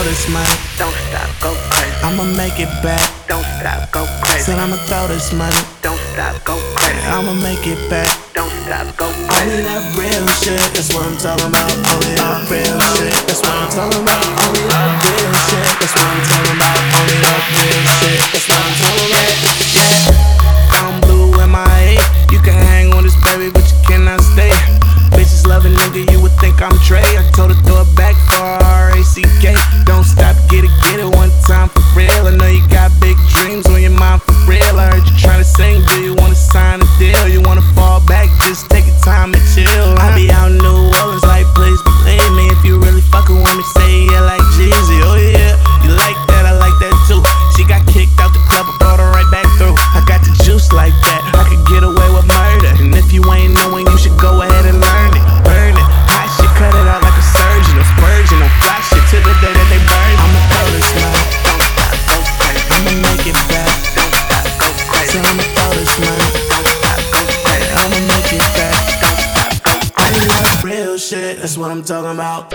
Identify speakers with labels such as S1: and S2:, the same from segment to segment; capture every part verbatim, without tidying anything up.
S1: this money.
S2: Don't stop, go crazy.
S1: I'ma make it back.
S2: Don't stop, go crazy.
S1: Said I'ma throw this money.
S2: Don't stop, go crazy.
S1: I'ma make it back.
S2: Don't stop, go
S1: Only
S2: crazy.
S1: that real shit, that's what I'm talking about. Only that real shit, that's what I'm talking about. Only that real shit, that's what I'm talking about. Only that real shit, that's what I'm talking about. Yeah, I'm blue M I A. You can hang on this baby, but you cannot stay. Bitches love a nigga, you would think I'm Trey. I told her throw it back for R A C K. Don't stop, get it, get it one time for real. I know you got big dreams on your mind for real. I heard you tryna sing, do you wanna sign a deal? You wanna fall back, just take your time and chill. I be out in New Orleans like, please believe me. If you really fucking with me, say yeah like Jeezy. Oh yeah, you like that, I like that too. She got kicked out the club, I brought her right back through. I got the juice like that, I could get away with murder. And if you ain't knowing, you should go ahead and learn it. Burn it, hot shit, cut it out like a surgeon. Or spurging, or fly shit to the day that they burn. I'ma throw this money.
S2: Don't stop, go crazy.
S1: I'ma make it back.
S2: Don't stop, go crazy.
S1: So I'ma throw this money.
S2: Don't stop, go crazy.
S1: I'ma make it back.
S2: Don't stop, go
S1: I
S2: crazy.
S1: love real shit, that's what I'm talking about.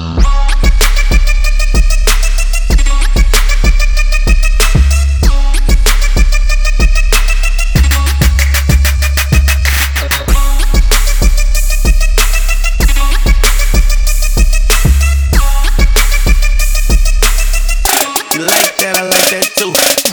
S1: You like that, I like that too.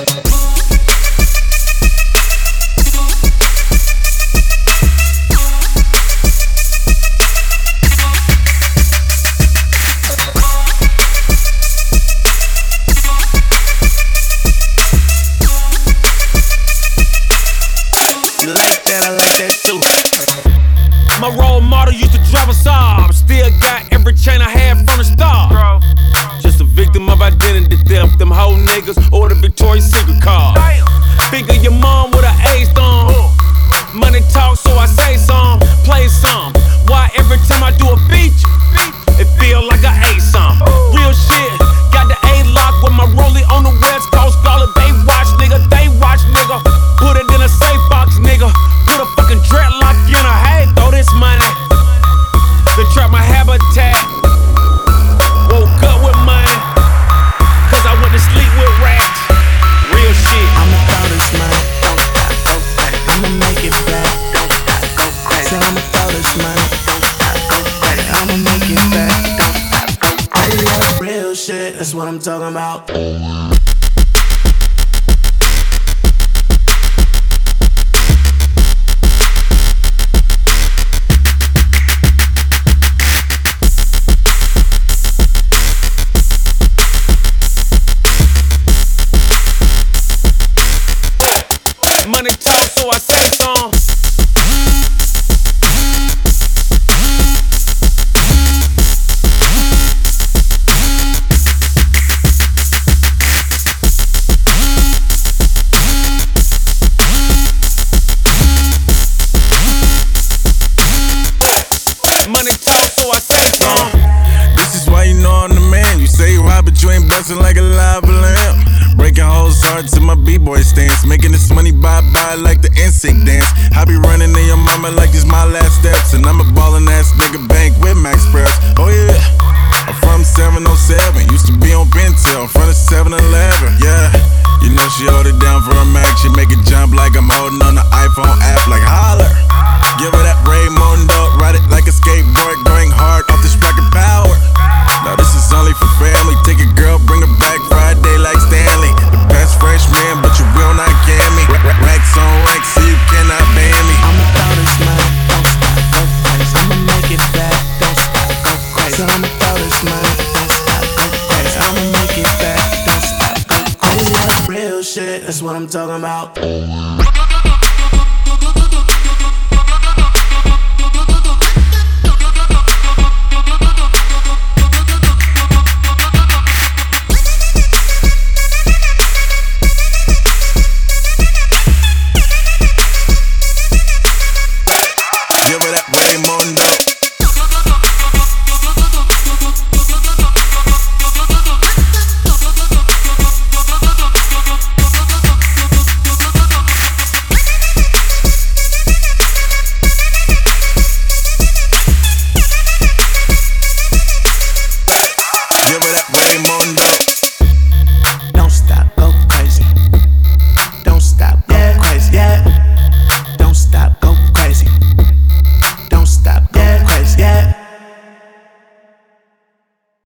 S1: You like that, I like that too.
S3: My role model used to drive a Saab. Still got every chain I had from the start. Bro. Just a victim of identity theft. Them whole niggas or the Victoria's Secret card. Figure your mom with an A thumb. Money talk, so I say some, play some. Why every time I do a feature, it feel like I ate some. Real shit, got the A-lock with my rollie on the West Coast. Call it they watch, nigga, they watch, nigga. Put it in a safe box, nigga. Put a fucking dreadlock in her. Hey, throw this money. To trap my habitat. Woke up with money, cause I went to sleep with rats. Real shit.
S1: I'ma throw this money.
S2: Don't stop, go crazy.
S1: I'ma make it back.
S2: Don't stop, go crazy.
S1: Said I'ma throw this money.
S2: Don't stop, go crazy.
S1: I'ma make it back.
S2: Don't stop, go
S1: I
S2: crazy.
S1: love real shit, that's what I'm talking about.
S3: Money talk, so I say some. Money talk, so I say some.
S4: This is why you know I'm the man. You say you hot, but you ain't bustin' like a lava lamp. Breaking hoes hard to my b-boy stance. Making this money bye-bye like the N Sync dance. I be running in your mama like it's my last steps. And I'm a ballin' ass nigga bank with Max Press. Oh yeah, I'm from seven oh seven. Used to be on Bentel in front of seven eleven. Yeah, you know she hold it down for a Mac. She make it jump like I'm holding on the iPhone app like holler. Give her that Raymundo, ride it like a skateboard, going hard off this rocket power. Now this is only for family. Take a girl, bring her back Friday like Stanley. The best freshman, but you will not get me. Racks on racks, so you cannot ban me.
S1: I'ma throw this money. Don't stop, go crazy. I'ma make it back. Don't stop, go crazy. Said I'ma throw this money. Don't stop, go crazy. I'ma make it back. Don't stop, go crazy. I love real shit, that's what I'm talking about.